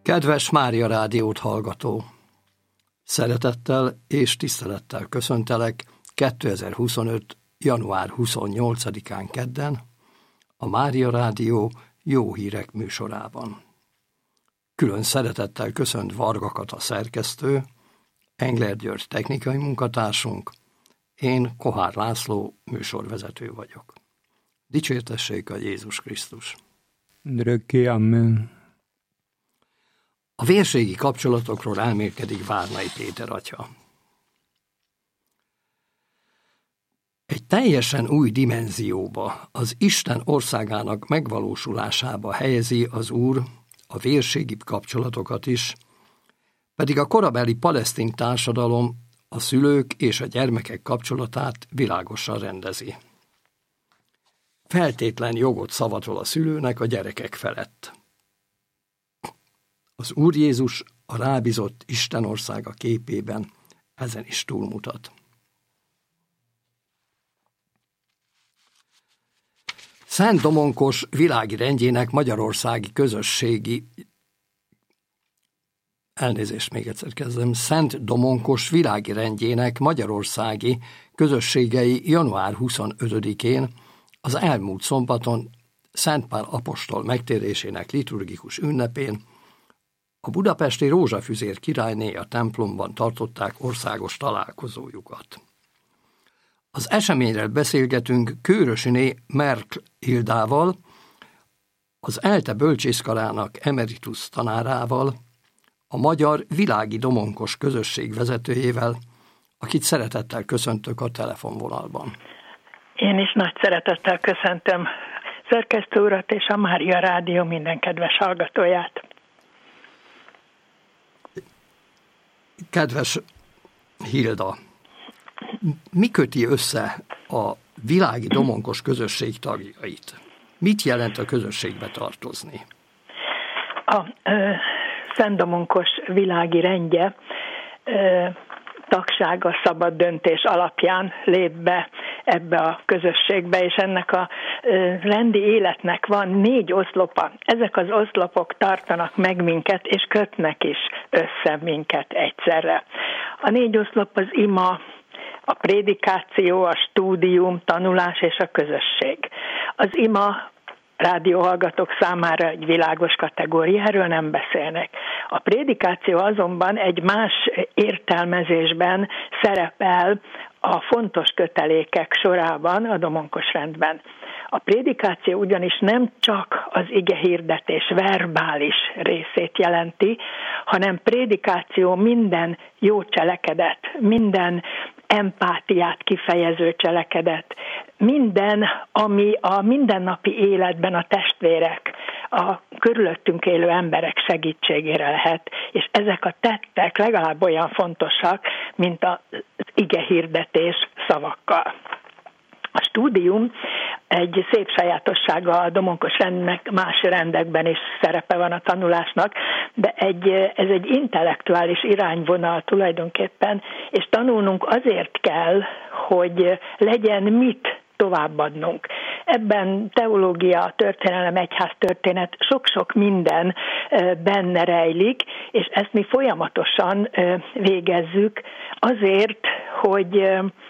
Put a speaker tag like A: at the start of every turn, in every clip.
A: Kedves Mária Rádiót hallgató! Szeretettel és tisztelettel köszöntelek 2025. január 28-án kedden a Mária Rádió Jó Hírek műsorában. Külön szeretettel köszönt Varga Kata szerkesztő, Engler György technikai munkatársunk, én Kohár László műsorvezető vagyok. Dicsértessék a Jézus Krisztus!
B: Örökké, amen.
A: A vérségi kapcsolatokról elmélkedik Várnai Péter atya. Egy teljesen új dimenzióba, az Isten országának megvalósulásába helyezi az Úr a vérségi kapcsolatokat is, pedig a korabeli palesztin társadalom a szülők és a gyermekek kapcsolatát világosan rendezi. Feltétlen jogot szavatol a szülőnek a gyerekek felett. Az Úr Jézus a rábízott Isten országa képében ezen is túlmutat. Szent Domonkos világi rendjének magyarországi közösségi Szent Domonkos világi rendjének magyarországi közösségei január 25-én az elmúlt szombaton Szent Pál apostol megtérésének liturgikus ünnepén a budapesti Rózsafüzér királyné a templomban tartották országos találkozójukat. Az eseményről beszélgetünk Kőrösiné Merkl Hildával, az ELTE bölcsészkarának emeritus tanárával, a Magyar Világi Domonkos Közösség vezetőjével, akit szeretettel köszöntök a telefonvonalban.
C: Én is nagy szeretettel köszöntöm szerkesztő urat és a Mária Rádió minden kedves hallgatóját.
A: Kedves Hilda, mi köti össze a Világi Domonkos Közösség tagjait? Mit jelent a közösségbe tartozni?
C: A Szent Domonkos világi rendje tagsága szabad döntés alapján lép be ebbe a közösségbe, és ennek a rendi életnek van 4 oszlopa. Ezek az oszlopok tartanak meg minket, és kötnek is össze minket egyszerre. A 4 oszlop az ima, a prédikáció, a stúdium, tanulás és a közösség. Az ima rádióhallgatók számára egy világos kategória, erről nem beszélnek. A prédikáció azonban egy más értelmezésben szerepel a fontos kötelékek sorában a domonkos rendben. A prédikáció ugyanis nem csak az igehirdetés verbális részét jelenti, hanem prédikáció minden jó cselekedet, minden empátiát kifejező cselekedet, minden, ami a mindennapi életben a testvérek, a körülöttünk élő emberek segítségére lehet, és ezek a tettek legalább olyan fontosak, mint az igehirdetés szavakkal. A stúdium egy szép sajátossága a domonkos rendnek, más rendekben is szerepe van a tanulásnak, de ez egy intellektuális irányvonal tulajdonképpen, és tanulnunk azért kell, hogy legyen mit továbbadnunk. Ebben teológia, történelem, egyháztörténet, sok-sok minden benne rejlik, és ezt mi folyamatosan végezzük azért, hogy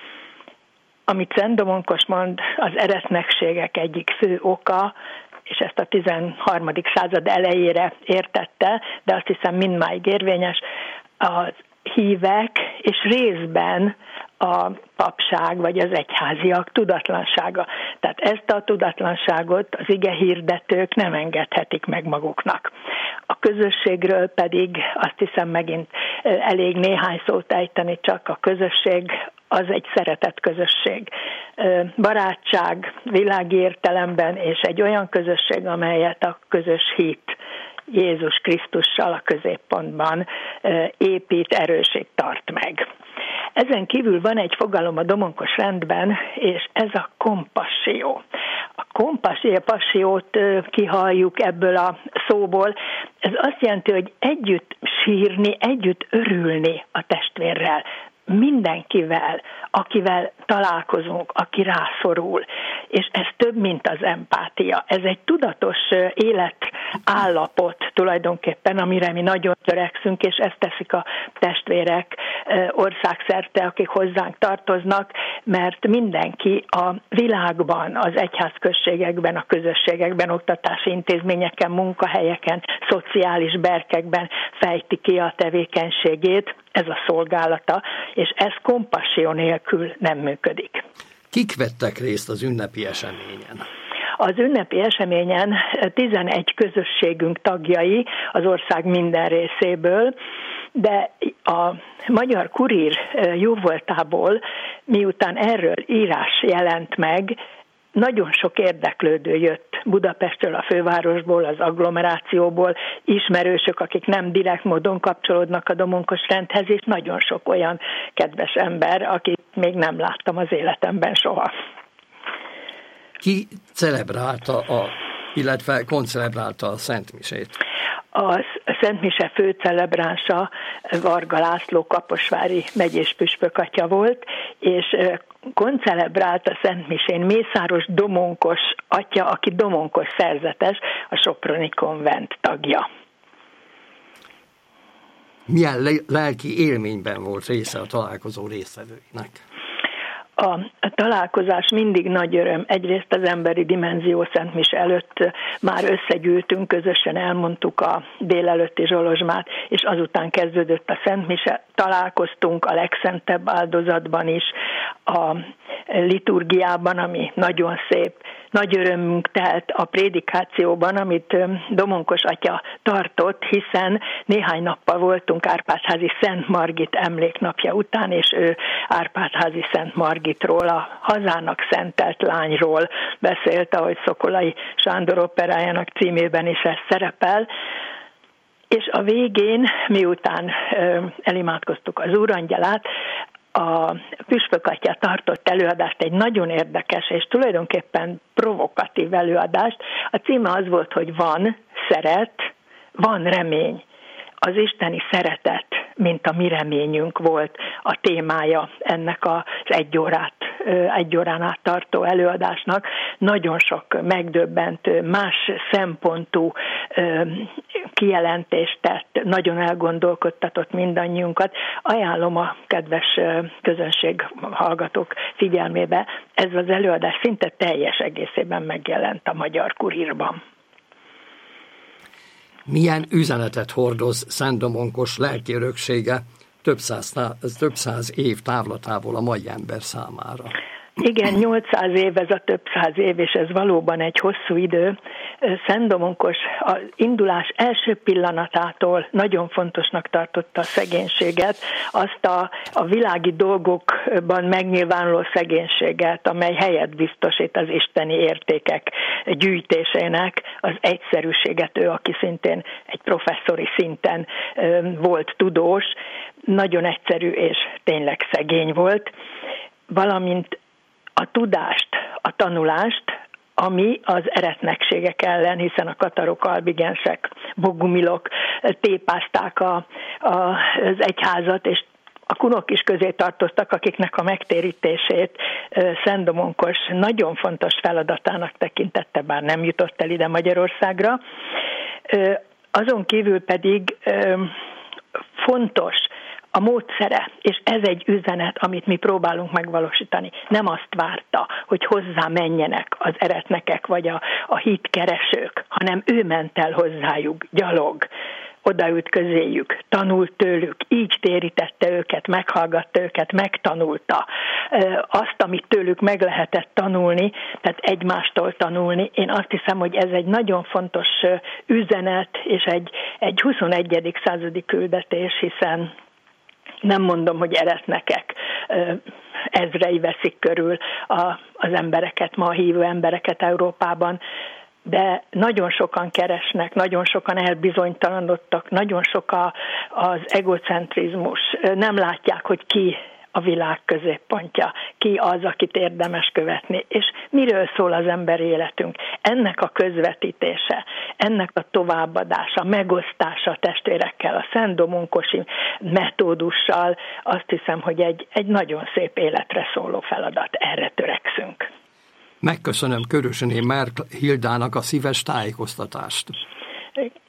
C: amit Szent Domonkos mond, az eretnekségek egyik fő oka, és ezt a 13. század elejére értette, de azt hiszem mindmáig érvényes, a hívek és részben a papság vagy az egyháziak tudatlansága. Tehát ezt a tudatlanságot az igehirdetők nem engedhetik meg maguknak. A közösségről pedig azt hiszem megint elég néhány szót ejteni, csak a közösség az egy szeretett közösség. Barátság világi értelemben, és egy olyan közösség, amelyet a közös hit Jézus Krisztussal a középpontban épít, erősít, tart meg. Ezen kívül van egy fogalom a domonkos rendben, és ez a kompassió. A passiót kihalljuk ebből a szóból. Ez azt jelenti, hogy együtt sírni, együtt örülni a testvérrel, mindenkivel, akivel találkozunk, aki rászorul. És ez több, mint az empátia. Ez egy tudatos állapot tulajdonképpen, amire mi nagyon törekszünk, és ezt teszik a testvérek országszerte, akik hozzánk tartoznak, mert mindenki a világban, az egyházközségekben, a közösségekben, oktatási intézményeken, munkahelyeken, szociális berkekben fejti ki a tevékenységét, ez a szolgálata, és ez kompassió nélkül nem működik.
A: Kik vettek részt az ünnepi eseményen?
C: Az ünnepi eseményen 11 közösségünk tagjai az ország minden részéből, de a Magyar Kurír jóvoltából, miután erről írás jelent meg, nagyon sok érdeklődő jött Budapestről, a fővárosból, az agglomerációból, ismerősök, akik nem direkt módon kapcsolódnak a domonkos rendhez, és nagyon sok olyan kedves ember, akit még nem láttam az életemben soha.
A: Ki celebrálta, illetve koncelebrálta a Szentmisét?
C: A Szent Mise főcelebránsa Varga László kaposvári megyés püspökatya volt, és koncelebrált a Szent Misén Mészáros Domonkos atya, aki domonkos szerzetes, a soproni konvent tagja.
A: Milyen lelki élményben volt része a találkozó résztvevőinek?
C: A találkozás mindig nagy öröm. Egyrészt az emberi dimenzió Szent Mise előtt már összegyűltünk, közösen elmondtuk a délelőtti zsolozsmát, és azután kezdődött a Szent Mise. Találkoztunk a legszentebb áldozatban is, a liturgiában, ami nagyon szép. Nagy örömünk telt a prédikációban, amit Domonkos atya tartott, hiszen néhány nappal voltunk Árpádházi Szent Margit emléknapja után, és ő Árpádházi Szent Margitról, a hazának szentelt lányról beszélt, ahogy Szokolai Sándor operájának címében is ez szerepel. És a végén, miután elimádkoztuk az úrangyalát, a püspökatya tartott előadást, egy nagyon érdekes és tulajdonképpen provokatív előadást. A címe az volt, hogy van szeret, van remény. Az isteni szeretet, mint a mi reményünk volt a témája ennek az egy órán át tartó előadásnak. Nagyon sok megdöbbentő, más szempontú kijelentést tett, nagyon elgondolkodtatott mindannyiunkat. Ajánlom a kedves közönség hallgatók figyelmébe, ez az előadás szinte teljes egészében megjelent a Magyar Kurírban.
A: Milyen üzenetet hordoz Szent Domonkos lelki öröksége több száz év távlatából a mai ember számára?
C: Igen, 800 év, ez a több száz év, és ez valóban egy hosszú idő. Szent Domonkos az indulás első pillanatától nagyon fontosnak tartotta a szegénységet, azt a világi dolgokban megnyilvánuló szegénységet, amely helyet biztosít az isteni értékek gyűjtésének, az egyszerűséget, ő, aki szintén egy professzori szinten volt tudós, nagyon egyszerű és tényleg szegény volt, valamint a tudást, a tanulást, ami az eretnekségek ellen, hiszen a katarok, albigensek, bogumilok tépázták az egyházat, és a kunok is közé tartoztak, akiknek a megtérítését Szent Domonkos nagyon fontos feladatának tekintette, bár nem jutott el ide Magyarországra. Azon kívül pedig fontos a módszere, és ez egy üzenet, amit mi próbálunk megvalósítani. Nem azt várta, hogy hozzá menjenek az eretnekek vagy a hitkeresők, hanem ő ment el hozzájuk, gyalog, odaült közéjük, tanult tőlük, így térítette őket, meghallgatta őket, megtanulta azt, amit tőlük meg lehetett tanulni, tehát egymástól tanulni. Én azt hiszem, hogy ez egy nagyon fontos üzenet, és egy 21. századi küldetés, hiszen nem mondom, hogy eretnekek ezrei veszik körül az embereket, ma a hívő embereket Európában, de nagyon sokan keresnek, nagyon sokan elbizonytalanodtak, nagyon sok az egocentrizmus, nem látják, hogy ki a világ középpontja, ki az, akit érdemes követni, és miről szól az emberi életünk. Ennek a közvetítése, ennek a továbbadása, megosztása a testvérekkel, a Szent Domonkosi metódussal, azt hiszem, hogy egy nagyon szép életre szóló feladat, erre törekszünk.
A: Megköszönöm Körösiné Márk Hildának a szíves tájékoztatást.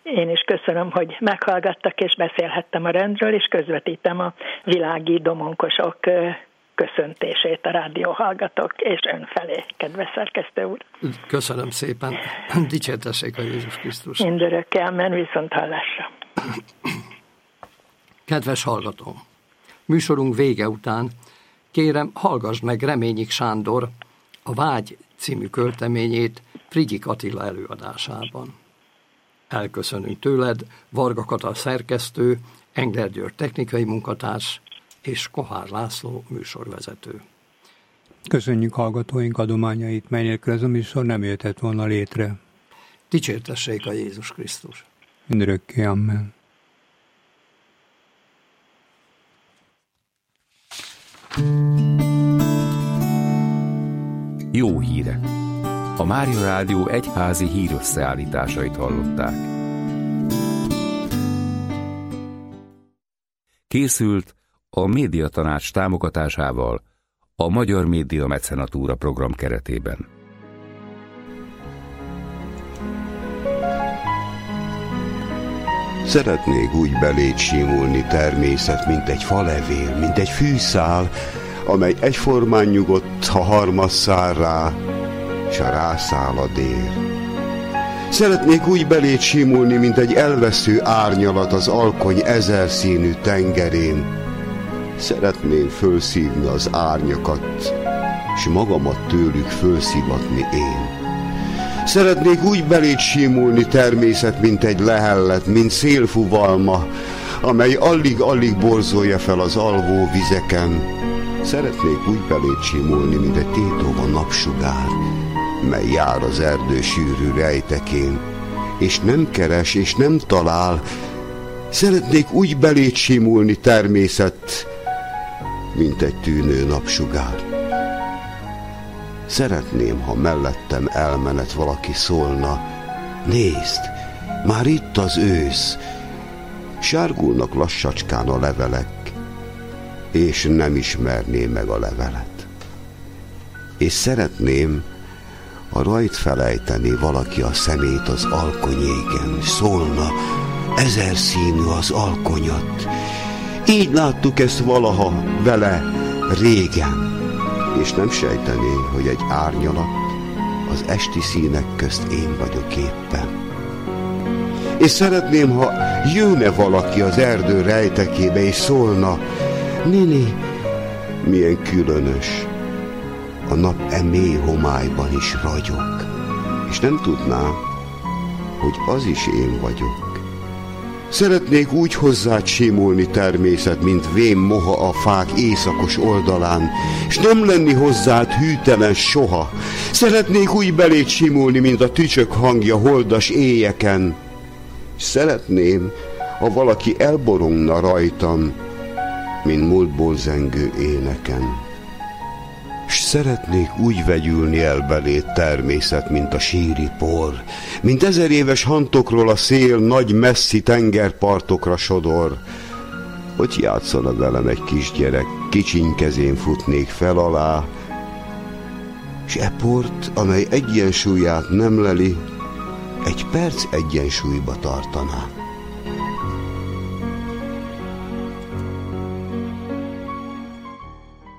C: Én is köszönöm, hogy meghallgattak, és beszélhettem a rendről, és közvetítem a világi domonkosok köszöntését a rádióhallgatók és ön felé, kedves szerkesztő úr.
A: Köszönöm szépen. Dicsértessék a Jézus Krisztus.
C: Mindörökké, amen, viszont hallásra.
A: Kedves hallgató, műsorunk vége után kérem, hallgassd meg Reményik Sándor a Vágy című költeményét Frigyik Attila előadásában. Elköszönünk tőled, Varga Kata szerkesztő, Engler György technikai munkatárs és Kohár László műsorvezető.
B: Köszönjük hallgatóink adományait, mely nélkül ez a műsor nem jöhetett volna létre.
A: Dicsértessék a Jézus Krisztus.
B: Mindörökké, amen.
D: Jó hírek! A Mária Rádió egyházi hírösszeállításait hallották. Készült a Médiatanács támogatásával a Magyar Média Mecenatúra program keretében.
E: Szeretnék úgy beléd simulni természet, mint egy falevél, mint egy fűszál, amely egyformán nyugodt, ha harmad száll rá, s a rászáll a dél. Szeretnék úgy beléd simulni, mint egy elvesző árnyalat az alkony ezerszínű tengerén. Szeretném fölszívni az árnyakat, s magamat tőlük fölszivatni én. Szeretnék úgy beléd simulni természet, mint egy lehellet, mint szélfuvalma, amely alig-alig borzolja fel az alvó vizeken. Szeretnék úgy beléd simulni, mint egy tétova napsugár, mely jár az erdő sűrű rejtekén, és nem keres, és nem talál. Szeretnék úgy beléd simulni természet, mint egy tűnő napsugár. Szeretném, ha mellettem elmenet valaki szólna: nézd, már itt az ősz, sárgulnak lassacskán a levelek, és nem ismerné meg a levelet. És szeretném, ha rajt felejtené valaki a szemét az alkonyéken, szólna: ezerszínű az alkonyat. Így láttuk ezt valaha vele régen, és nem sejtené, hogy egy árnyalat az esti színek közt én vagyok éppen. És szeretném, ha jönne valaki az erdő rejtekébe, és szólna: néni, milyen különös, a nap mély homályban is ragyog, és nem tudná, hogy az is én vagyok. Szeretnék úgy hozzád simulni természet, mint vén moha a fák északos oldalán, és nem lenni hozzád hűtelen soha. Szeretnék úgy beléd simulni, mint a tücsök hangja holdas éjeken. És szeretném, ha valaki elborongna rajtam, mint múltból zengő éneken. S szeretnék úgy vegyülni el beléd természet, mint a síri por, mint 1000 éves hantokról a szél nagy messzi tengerpartokra sodor. Hogy játszana velem egy kisgyerek, kicsiny kezén futnék fel alá, s e port, amely egyensúlyát nem leli, egy perc egyensúlyba tartaná.